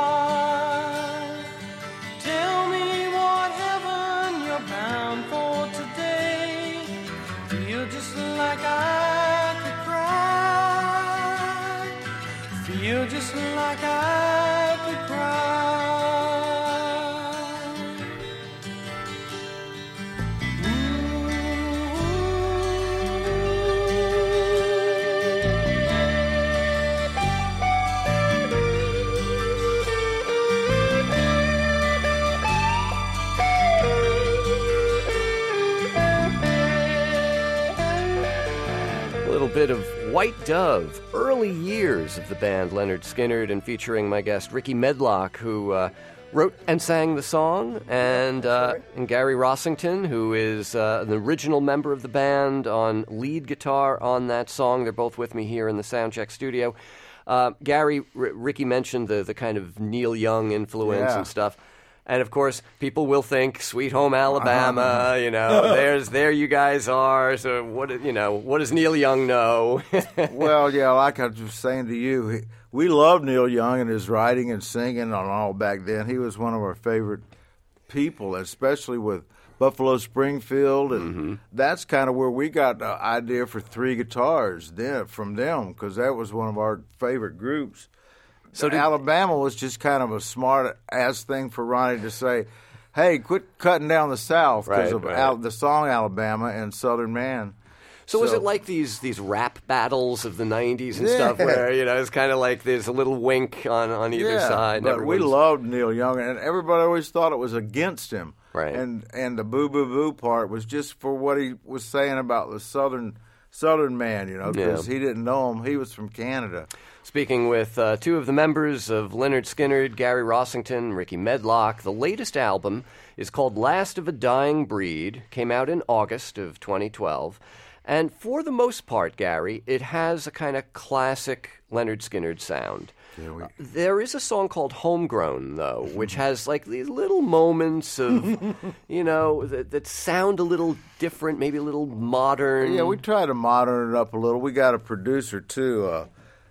why? Tell me what heaven you're bound for today. Feel just like I could cry. Feel just like I could cry. Bit of White Dove, early years of the band Lynyrd Skynyrd, and featuring my guest Ricky Medlock, who uh, wrote and sang the song, and uh, and Gary Rossington, who is uh, an original member of the band on lead guitar on that song. They're both with me here in the Soundcheck studio. Uh, Gary, R- Ricky mentioned the the kind of Neil Young influence yeah. and stuff. And, of course, people will think Sweet Home Alabama, you know, there's there you guys are. So, what you know, what does Neil Young know? Well, yeah, like I was saying to you, he, we loved Neil Young and his writing and singing and all back then. He was one of our favorite people, especially with Buffalo Springfield. And mm-hmm. that's kind of where we got the idea for three guitars then, from them, because that was one of our favorite groups. So did, Alabama was just kind of a smart-ass thing for Ronnie to say, hey, quit cutting down the South because right, of right. Al- the song Alabama and Southern Man. So, so was it like these these rap battles of the nineties and yeah. stuff where, you know, it's kind of like there's a little wink on, on either yeah, side? But we loved Neil Young, and everybody always thought it was against him. Right. And and the boo-boo-boo part was just for what he was saying about the Southern Southern Man, you know, because yeah. he didn't know him. He was from Canada. Speaking with uh, two of the members of Lynyrd Skynyrd, Gary Rossington, Ricky Medlock, the latest album is called Last of a Dying Breed, came out in August of twenty twelve, And for the most part, Gary, it has a kind of classic Lynyrd Skynyrd sound. Yeah, we... uh, there is a song called Homegrown, though, which has like these little moments of, you know, that, that sound a little different, maybe a little modern. Yeah, we try to modern it up a little. We got a producer, too, uh,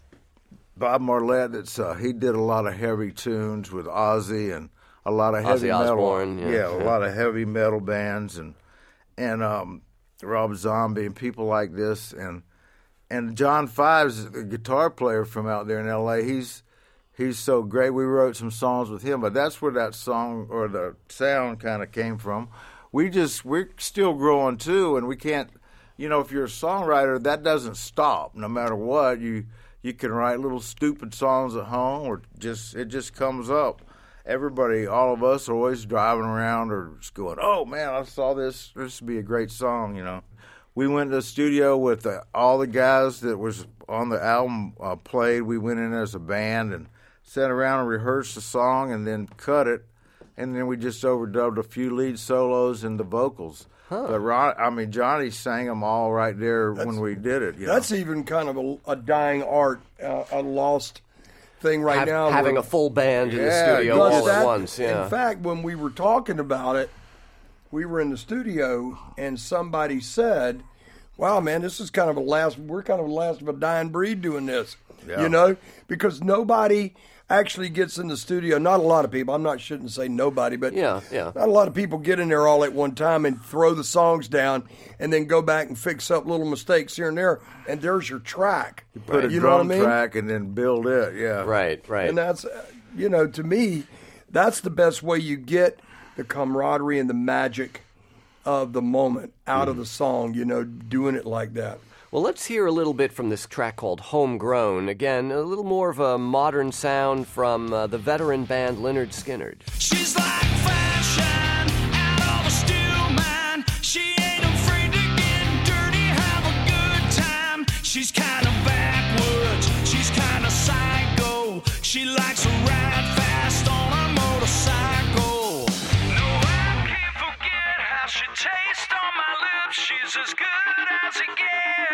Bob Marlette. That's, uh, he did a lot of heavy tunes with Ozzy and a lot of heavy Ozzy metal. Osbourne, yeah. yeah, a lot of heavy metal bands and and um, Rob Zombie and people like this. And and John Fives, a guitar player from out there in L A, he's he's so great. We wrote some songs with him, but that's where that song or the sound kind of came from. We just we're still growing too, and we can't. You know, if you're a songwriter, that doesn't stop. No matter what, you you can write little stupid songs at home, or just it just comes up. Everybody, all of us, are always driving around or just going, "Oh man, I saw this. This would be a great song," you know. We went to the studio with uh, all the guys that was on the album uh, played. We went in as a band and sat around and rehearsed the song and then cut it, and then we just overdubbed a few lead solos and the vocals. Huh. But Ron, I mean, Johnny sang them all right there that's, when we did it. You that's know? even kind of a, a dying art, uh, a lost thing right Have, now. Having where, a full band in yeah, the studio all that, at once. Yeah. In fact, when we were talking about it, we were in the studio and somebody said, "Wow, man, this is kind of a last. We're kind of the last of a dying breed doing this." Yeah. You know, because nobody actually gets in the studio. Not a lot of people. I'm not shouldn't say nobody, but yeah, yeah. not a lot of people get in there all at one time and throw the songs down and then go back and fix up little mistakes here and there, and there's your track. You put right. a you drum know what I mean? track and then build it. Yeah, right, right. And that's, uh, you know, to me, that's the best way you get the camaraderie and the magic of the moment out mm. of the song. You know, doing it like that. Well, let's hear a little bit from this track called Homegrown. Again, a little more of a modern sound from uh, the veteran band Lynyrd Skynyrd. She's like fashion out of a steel mine. She ain't afraid to get dirty, have a good time. She's kind of backwards, she's kind of psycho. She likes to ride fast on a motorcycle. No, I can't forget how she tastes on my lips. She's as good as it gets.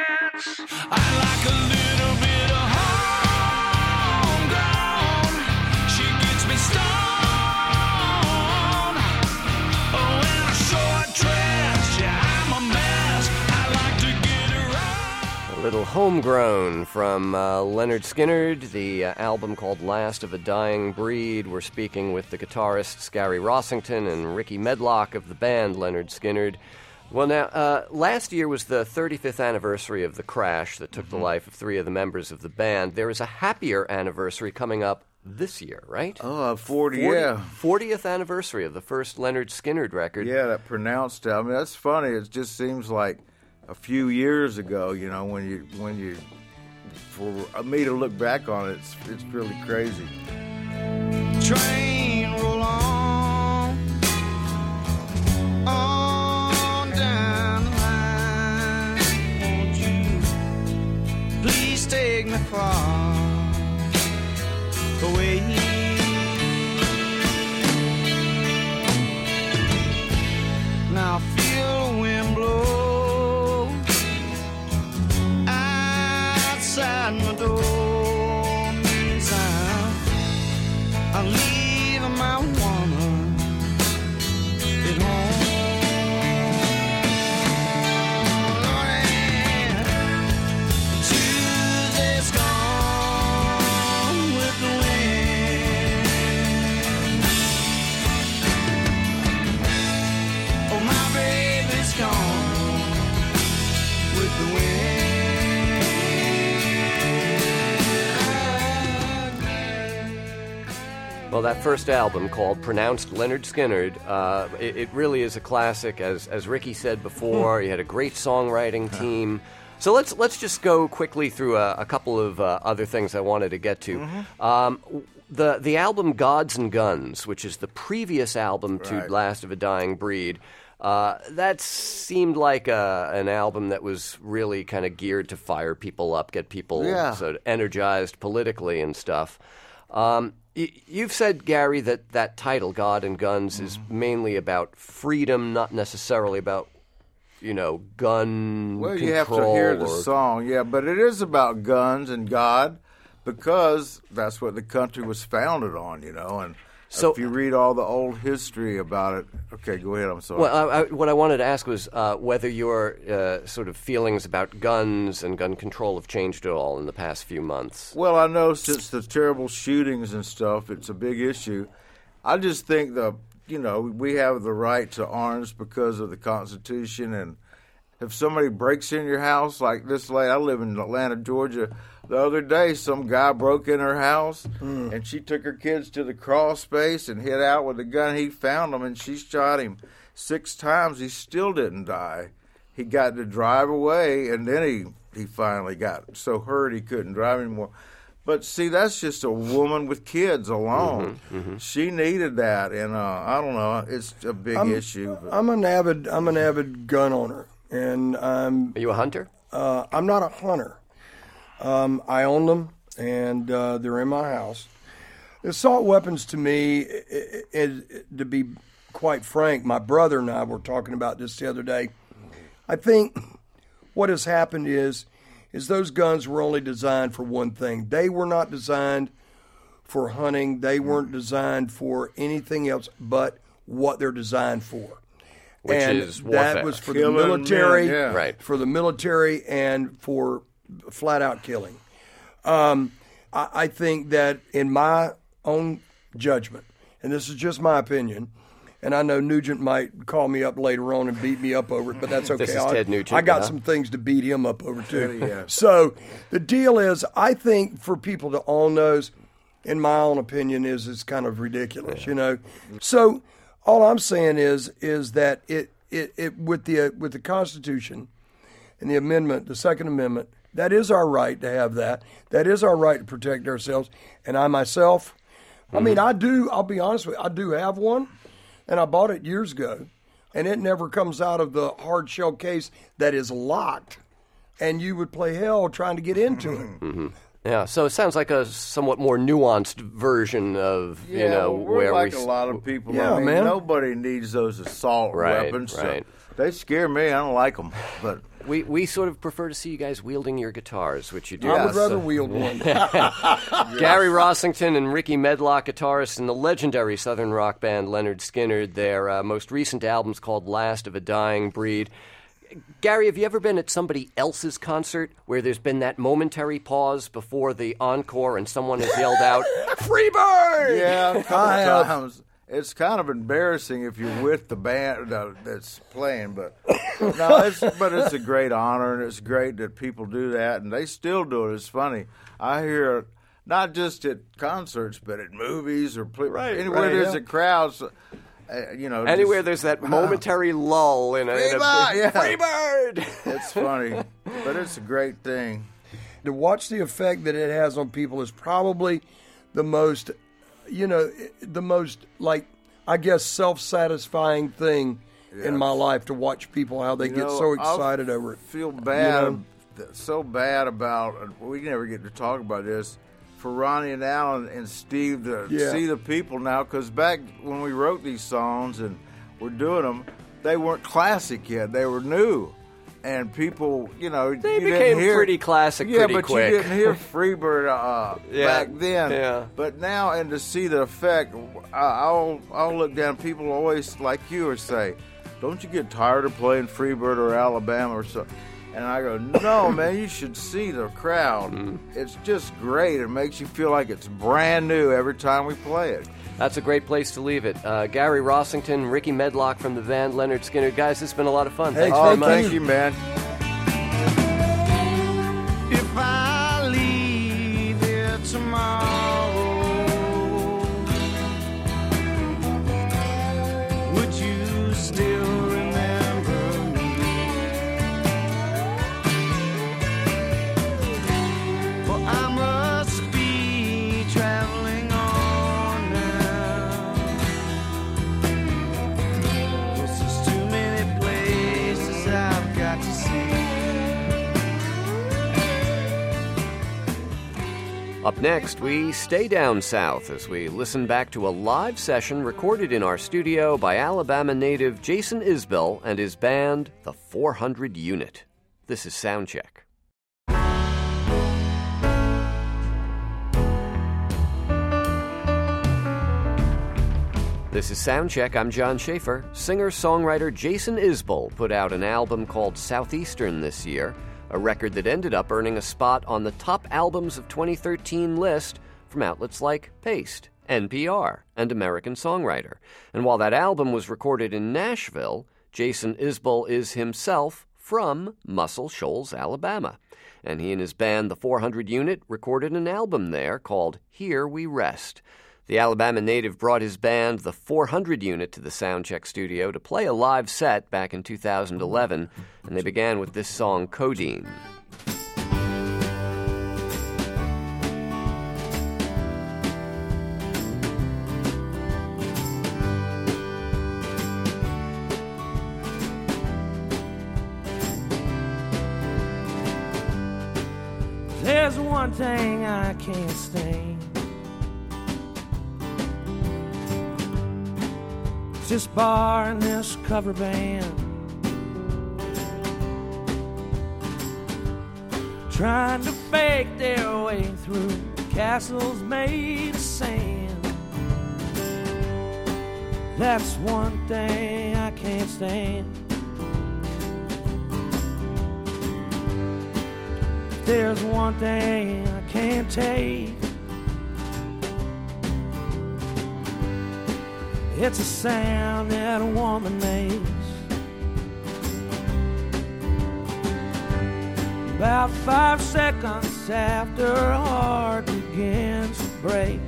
I like a little bit of homegrown. She gets me stoned. Oh, in a short dress, yeah, I'm a mess. I like to get her out. A little Homegrown from uh, Lynyrd Skynyrd, the uh, album called Last of a Dying Breed. We're speaking with the guitarists Gary Rossington and Ricky Medlock of the band Lynyrd Skynyrd. Well, now, uh, last year was the thirty-fifth anniversary of the crash that took mm-hmm. the life of three of the members of the band. There is a happier anniversary coming up this year, right? Oh, forty, forty yeah. fortieth anniversary of the first Lynyrd Skynyrd record. Yeah, that pronounced. I mean, that's funny. It just seems like a few years ago, you know, when you, when you, for me to look back on it, it's, it's really crazy. Train roll on, on down the line. Won't you please take me far away? Now feel the wind blow outside my door. Meantime, I'm leaving my woman at home. And Tuesday's gone with the wind. Oh, my baby's gone with the wind. Well, that first album called Pronounced Lynyrd Skynyrd, uh, it, it really is a classic. As as Ricky said before, you had a great songwriting team. So let's let's just go quickly through a, a couple of uh, other things I wanted to get to. Mm-hmm. Um, the the album Gods and Guns, which is the previous album to Right. Last of a Dying Breed, uh, that seemed like a, an album that was really kind of geared to fire people up, get people Yeah. sort of energized politically and stuff. Um, y- you've said, Gary, that that title, God and Guns, is mainly about freedom, not necessarily about, you know, gun Well, control. you have to hear the or- song, yeah, but it is about guns and God because that's what the country was founded on, you know. And So- if you read all the old history about it, okay, go ahead. I'm sorry. Well, I, I, what I wanted to ask was uh, whether your uh, sort of feelings about guns and gun control have changed at all in the past few months. Well, I know since the terrible shootings and stuff, it's a big issue. I just think the, you know, we have the right to arms because of the Constitution, and if somebody breaks in your house like this lady, I live in Atlanta, Georgia. The other day, some guy broke in her house, Mm. and she took her kids to the crawl space and hid out with a gun. He found them, and she shot him six times. He still didn't die. He got to drive away, and then he, he finally got so hurt he couldn't drive anymore. But see, that's just a woman with kids alone. Mm-hmm, mm-hmm. She needed that, and uh, I don't know. It's a big I'm, issue. But. I'm an avid I'm an avid gun owner, and I'm Are you a hunter? uh, I'm not a hunter. Um, I own them, and uh, they're in my house. Assault weapons, to me, i i i to be quite frank, my brother and I were talking about this the other day. I think what has happened is, is those guns were only designed for one thing. They were not designed for hunting. They weren't designed for anything else but what they're designed for. Which and is warfare. that was for Killing the military, men, yeah. Right. for the military, and for flat out killing. Um, I, I think that in my own judgment, and this is just my opinion, and I know Nugent might call me up later on and beat me up over it, but that's okay. This is I, Ted Nugent, I got huh? some things to beat him up over too. Yeah. So the deal is, I think for people to own those, in my own opinion, is it's kind of ridiculous, you know. So all I'm saying is is that it it, it with the uh, with the Constitution and the amendment, the Second Amendment, that is our right to have that. That is our right to protect ourselves. And I myself, I mean, I do. I'll be honest with you, I do have one, and I bought it years ago, and it never comes out of the hard shell case that is locked, and you would play hell trying to get into it. Mm-hmm. Yeah, so it sounds like a somewhat more nuanced version of, Yeah, you know, we're where like we... a lot of people. Yeah, I mean, man. Nobody needs those assault Right, weapons. so right. They scare me. I don't like them. But We we sort of prefer to see you guys wielding your guitars, which you do. I would Yes. rather wield one. Gary Rossington and Ricky Medlock, guitarists in the legendary Southern rock band Leonard Skinner. Their uh, most recent album's called Last of a Dying Breed. Gary, have you ever been at somebody else's concert where there's been that momentary pause before the encore and someone has yelled out, Freebird! yeah, a couple I have. times. It's kind of embarrassing if you're with the band uh, that's playing, but no, it's but it's a great honor, and it's great that people do that, and they still do it. It's funny. I hear it not just at concerts, but at movies or play, Right, anywhere right, there's yeah. a crowd. So, uh, you know, Anywhere just- there's that momentary lull in a, in a Freebird, yeah. Freebird! It's funny, but it's a great thing. To watch the effect that it has on people is probably the most, you know, the most, like, I guess, self-satisfying thing in my life, to watch people, how they You get know, so I'll excited over it. Feel bad, You know? so bad about. We never get to talk about this. For Ronnie and Alan and Steve to Yeah. see the people now, because back when we wrote these songs and we're doing them, they weren't classic yet; they were new, and people, you know, They you became didn't hear, pretty classic yeah, pretty but quick. you didn't hear Freebird uh, Yeah, back then. yeah. But now, and to see the effect, I- I'll I'll look down. People always, like you, or say, "Don't you get tired of playing Freebird or Alabama or something?" And I go, "No, man, you should see the crowd. Mm-hmm. It's just great. It makes you feel like it's brand new every time we play it." That's a great place to leave it. Uh, Gary Rossington, Ricky Medlock from the band Leonard Skinner. Guys, this has been a lot of fun. Hey, Thanks Oh, very much. thank you, man. If I leave here tomorrow, would you still remember me? For I must be traveling on now. 'Cause there's too many places I've got to see. Up next, we stay down south as we listen back to a live session recorded in our studio by Alabama native Jason Isbell and his band, the four hundred Unit. This is Soundcheck. This is Soundcheck. I'm John Schaefer. Singer-songwriter Jason Isbell put out an album called Southeastern this year, a record that ended up earning a spot on the top albums of twenty thirteen list from outlets like Paste, N P R, and American Songwriter. And while that album was recorded in Nashville, Jason Isbell is himself from Muscle Shoals, Alabama. And he and his band, the four hundred Unit, recorded an album there called Here We Rest. The Alabama native brought his band, the four hundred Unit, to the Soundcheck studio to play a live set back in two thousand eleven, and they began with this song, Codeine. There's one thing I can't stand. This bar and this cover band, trying to fake their way through castles made of sand. That's one thing I can't stand. There's one thing I can't take. It's a sound that a woman makes about five seconds after her heart begins to break.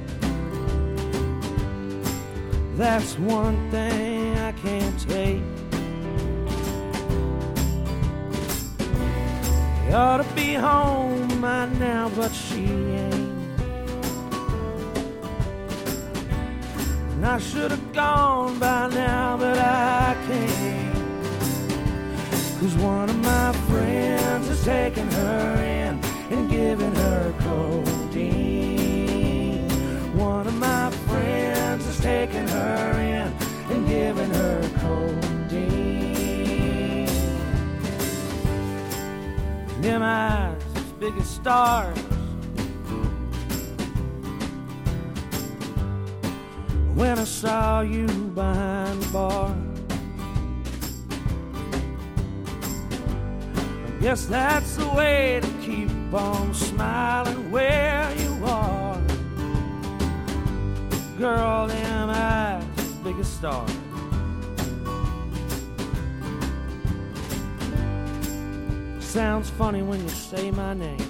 That's one thing I can't take. She ought to be home by now, but she ain't. And I should have gone by now, but I can't. 'Cause one of my friends is taking her in and giving her codeine. One of my friends is taking her in and giving her codeine. Them eyes as big as stars, when I saw you behind the bar. I guess that's the way to keep on smiling where you are. Girl, them eyes as big as stars. Sounds funny when you say my name.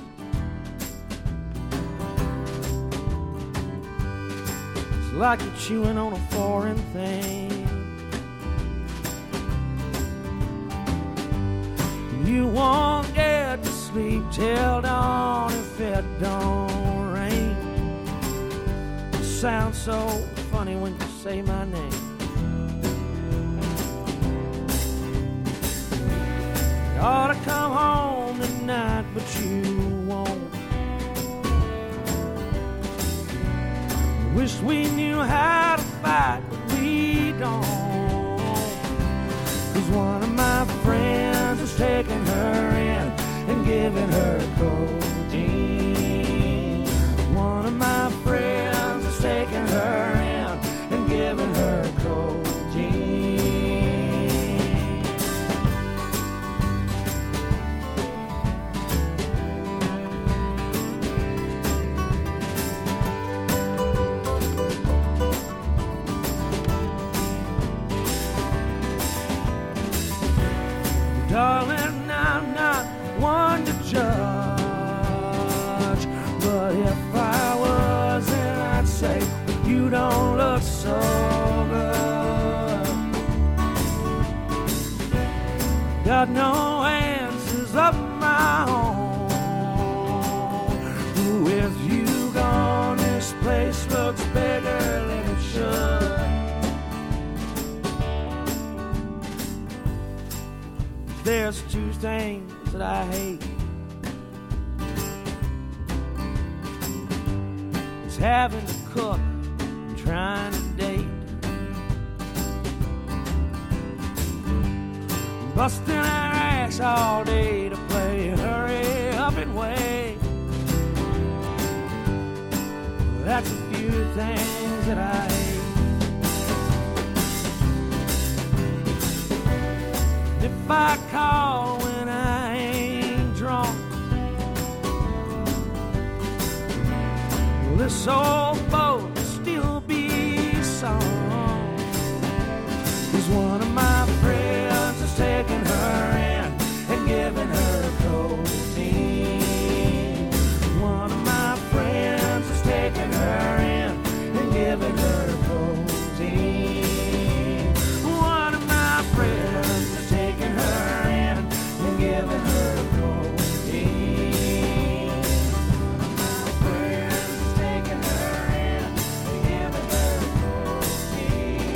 Like you're chewing on a foreign thing. You won't get to sleep till dawn if it don't rain. It sounds so funny when you say my name. You ought to come home tonight, but you won't. Wish we knew how to fight, but we don't. 'Cause one of my friends is taking her in and giving her codeine. One of my friends is taking her in and giving her codeine. Darling, I'm not one to judge, but if I was, then I'd say you don't look so good. Got no answers of my own. With you gone, this place looks bigger than it should. There's two things that I hate. having to cook and trying to date. Busting our ass all day to play hurry up and wait. That's a few things that I hate. If I call when I ain't drunk, this old boat will still be sung. Cause one of my friends is taking her in and giving her codeine. One of my friends is taking her in and giving her codeine. One of my friends is taking her in and giving her codeine. One of my friends is taking her in and giving her codeine.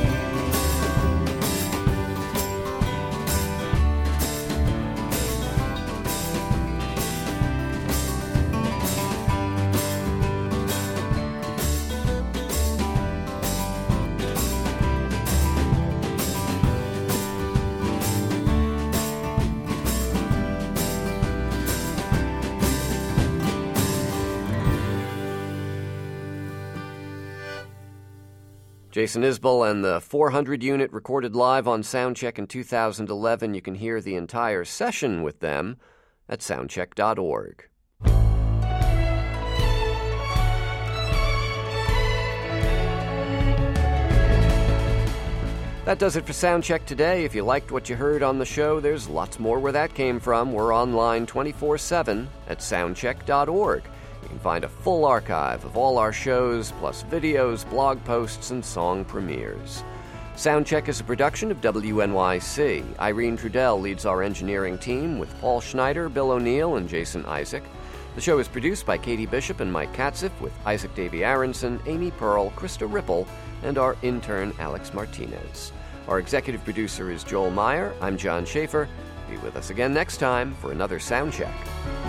Jason Isbell and the four hundred unit recorded live on Soundcheck in two thousand eleven. You can hear the entire session with them at soundcheck dot org. That does it for Soundcheck today. If you liked what you heard on the show, there's lots more where that came from. We're online twenty-four seven at soundcheck dot org. You can find a full archive of all our shows, plus videos, blog posts, and song premieres. Soundcheck is a production of W N Y C. Irene Trudell leads our engineering team with Paul Schneider, Bill O'Neill, and Jason Isaac. The show is produced by Katie Bishop and Mike Katziff with Isaac Davy Aronson, Amy Pearl, Krista Ripple, and our intern Alex Martinez. Our executive producer is Joel Meyer. I'm John Schaefer. Be with us again next time for another Soundcheck.